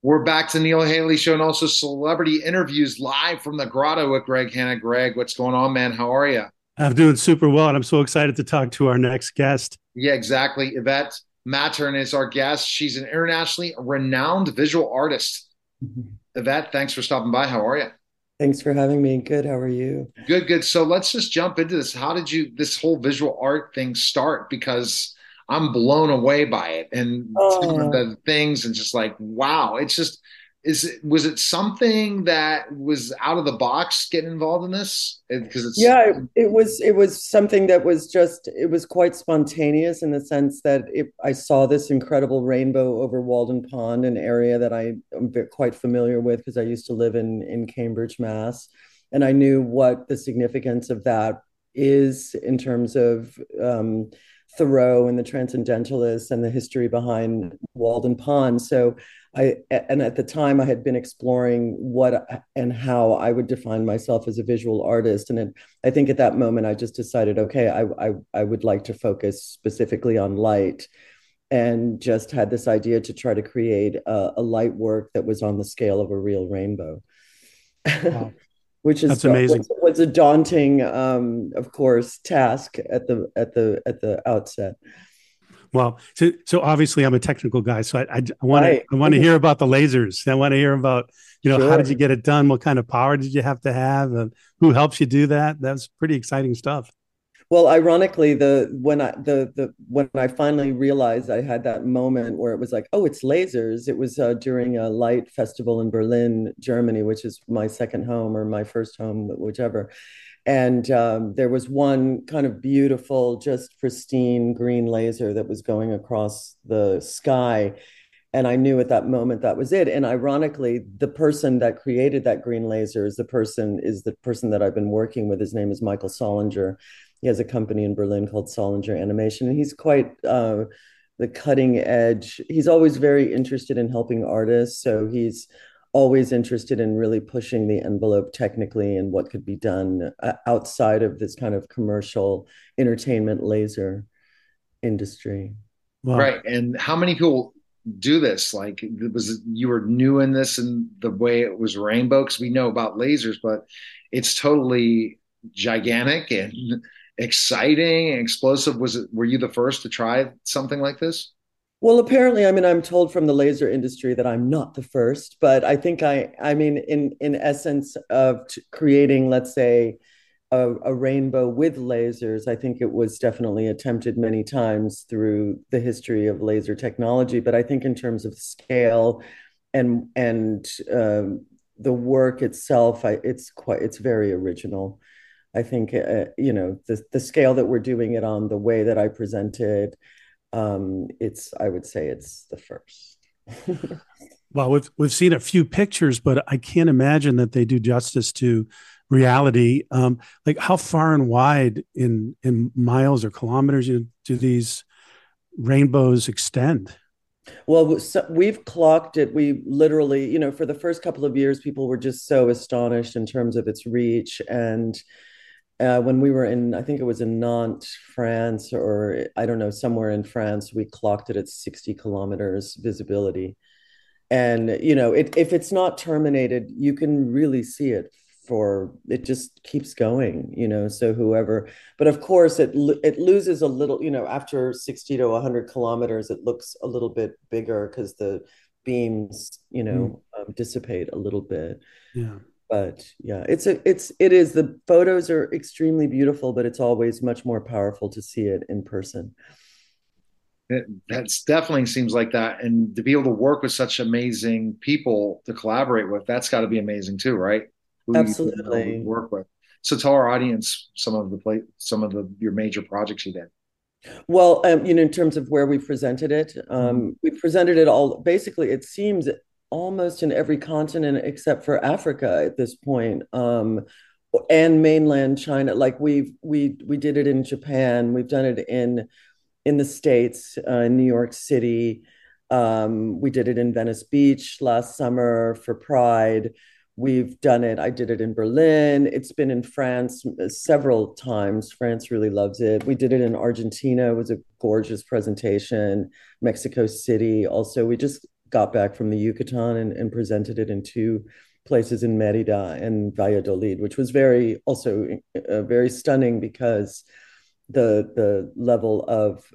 We're back to Neil Haley Show and also celebrity interviews live from the grotto with Greg Hanna. Greg, what's going on, man? How are you? I'm doing super well, and I'm so excited to talk to our next guest. Yeah, exactly. Yvette Mattern is our guest. She's an internationally renowned visual artist. Mhm. Yvette, thanks for stopping by. How are you? Thanks for having me. Good. How are you? Good, good. So let's just jump into this. How did this whole visual art thing start? Because I'm blown away by it and some of Oh, the things and just like, wow, it's just, was it something that was out of the box getting involved in this? Because it's, yeah, it was something that was just it was quite spontaneous in the sense that I saw this incredible rainbow over Walden Pond, an area that I am quite familiar with because I used to live in Cambridge, Mass, and I knew what the significance of that is in terms of Thoreau and the Transcendentalists and the history behind Walden Pond. So and at the time I had been exploring what and how I would define myself as a visual artist. I think at that moment I just decided, okay, I would like to focus specifically on light, and just had this idea to try to create a light work that was on the scale of a real rainbow. Wow, Which that's amazing. was a daunting, of course, task at the outset. Well, so obviously I'm a technical guy, so I want to Right. I want to hear about the lasers. I want to hear about how did you Sure. get it done? What kind of power did you have to have? And who helps you do that? That's pretty exciting stuff. Well, ironically, the when I finally realized I had that moment where it was like, oh, it's lasers. It was during a light festival in Berlin, Germany, which is my second home or my first home, whichever. And there was one kind of beautiful, just pristine green laser that was going across the sky. And I knew at that moment that was it. And ironically, the person that created that green laser is the person that I've been working with. His name is Michael Solinger. He has a company in Berlin called Solinger Animation, and he's quite the cutting edge. He's always very interested in helping artists, so he's always interested in really pushing the envelope technically and what could be done outside of this kind of commercial entertainment laser industry. Well, right. And how many people do this? Like, you were new in this and the way it was rainbow? Because we know about lasers, but it's totally gigantic and exciting and explosive. Were you the first to try something like this? Well, apparently, I mean, I'm told from the laser industry that I'm not the first, but I think I mean, in essence of creating, let's say, a rainbow with lasers, I think it was definitely attempted many times through the history of laser technology. But I think in terms of scale and the work itself, it's very original. I think the scale that we're doing it on, the way that I presented, it's I would say it's the first. well, we've seen a few pictures, but I can't imagine that they do justice to reality. Like how far and wide in miles or kilometers do these rainbows extend? Well, so we've clocked it. We literally, for the first couple of years, people were just so astonished in terms of its reach. And when we were in, I think it was in Nantes, France, or I don't know, somewhere in France, we clocked it at 60 kilometers visibility. And if it's not terminated, you can really see it, for it just keeps going, so whoever, but of course it loses a little, after 60 to 100 kilometers it looks a little bit bigger because the beams, Mm, dissipate a little bit. yeah. But yeah, it is the photos are extremely beautiful, but it's always much more powerful to see it in person. That's definitely seems like that. And to be able to work with such amazing people to collaborate with, that's got to be amazing too, right? Who you Absolutely. work with. So tell our audience some of your major projects you did. Well, in terms of where we presented it, Mhm. we presented it all. Basically, it seems almost in every continent except for Africa at this point, and mainland China. Like we did it in Japan. We've done it in the States, in New York City. We did it in Venice Beach last summer for Pride. We've done it. I did it in Berlin. It's been in France several times. France really loves it. We did it in Argentina. It was a gorgeous presentation. Mexico City. Also, we just got back from the Yucatan and presented it in two places in Merida and Valladolid, which was very also very stunning because the level of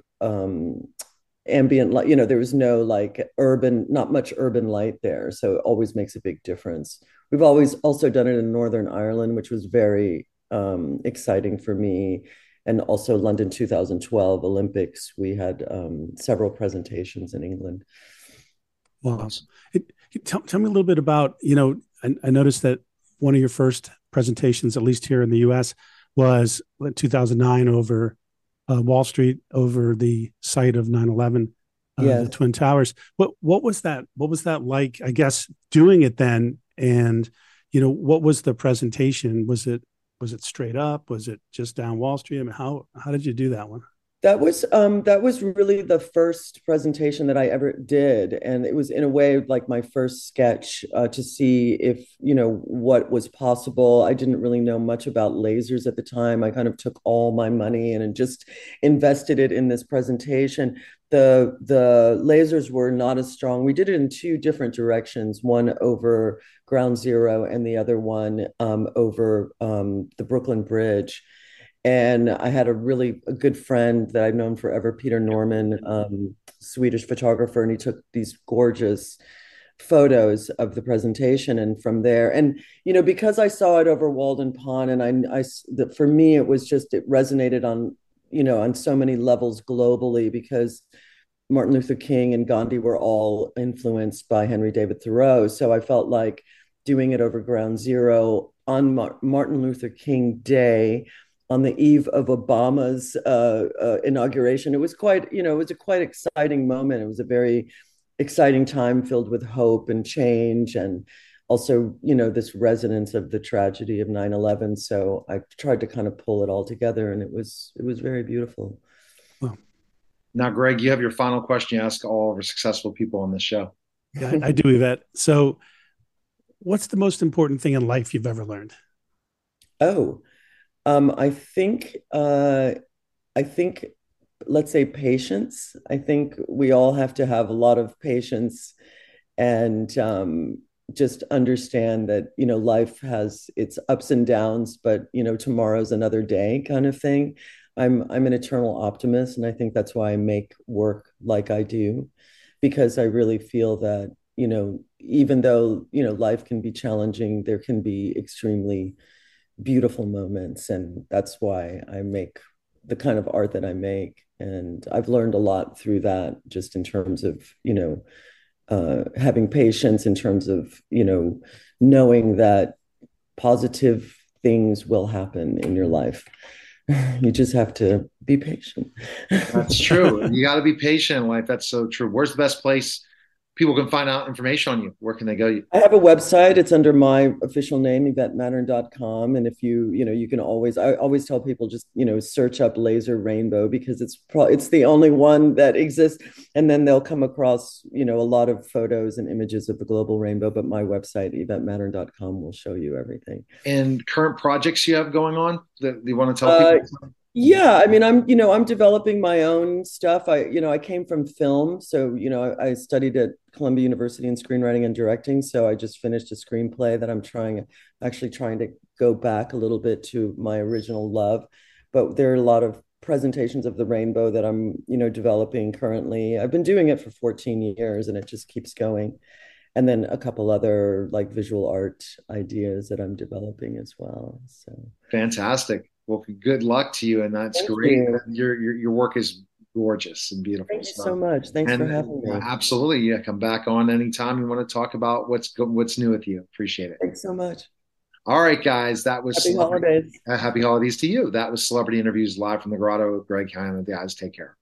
ambient light, there was no like urban, not much urban light there, so it always makes a big difference. We've always also done it in Northern Ireland, which was very exciting for me. And also London 2012 Olympics, we had several presentations in England. Wow. Tell me a little bit about, I noticed that one of your first presentations, at least here in the US, was 2009 over Wall Street, over the site of 9/11, Yes. the Twin Towers. What was that? What was that like, I guess, doing it then? And, what was the presentation? Was it straight up? Was it just down Wall Street? I mean, how did you do that one? That was really the first presentation that I ever did, and it was in a way like my first sketch to see if what was possible. I didn't really know much about lasers at the time. I kind of took all my money and just invested it in this presentation. The lasers were not as strong. We did it in two different directions, one over Ground Zero and the other one over the Brooklyn Bridge. And I had a good friend that I've known forever, Peter Norman, Swedish photographer, and he took these gorgeous photos of the presentation. And from there, and because I saw it over Walden Pond, and for me, it resonated on on so many levels globally, because Martin Luther King and Gandhi were all influenced by Henry David Thoreau. So I felt like doing it over Ground Zero on Martin Luther King Day, on the eve of Obama's inauguration. It was it was a quite exciting moment. It was a very exciting time filled with hope and change, and also, this resonance of the tragedy of 9/11. So I tried to kind of pull it all together, and it was very beautiful. Well, Now, Greg, you have your final question you ask all of our successful people on this show. yeah, I do, Yvette. So what's the most important thing in life you've ever learned? Oh, I think, let's say patience. I think we all have to have a lot of patience, and just understand that, life has its ups and downs, but, tomorrow's another day kind of thing. I'm an eternal optimist, and I think that's why I make work like I do, because I really feel that, even though, life can be challenging, there can be extremely beautiful moments, and that's why I make the kind of art that I make. And I've learned a lot through that, just in terms of having patience, in terms of knowing that positive things will happen in your life. You just have to be patient. That's true. You got to be patient in life. That's so true. Where's the best place people can find out information on you? Where can they go? I have a website. It's under my official name, YvetteMattern.com. And if you can I always tell people, just, search up Laser Rainbow, because it's the only one that exists. And then they'll come across, a lot of photos and images of the global rainbow. But my website, YvetteMattern.com, will show you everything. And current projects you have going on that you want to tell people? Yeah, I mean, I'm developing my own stuff. I came from film, so, I studied at Columbia University in screenwriting and directing. So I just finished a screenplay that I'm actually trying to go back a little bit to my original love. But there are a lot of presentations of the rainbow that I'm, developing currently. I've been doing it for 14 years, and it just keeps going. And then a couple other like visual art ideas that I'm developing as well. So fantastic. Well, good luck to you, and that's Thank great. you. Your work is gorgeous and beautiful. Thank you so much. Thanks for having me. Absolutely, yeah. Come back on anytime you want to talk about what's new with you. Appreciate it. Thanks so much. All right, guys. That was Happy holidays. Happy holidays to you. That was Celebrity Interviews live from the Grotto with Greg Hanna. Guys, take care.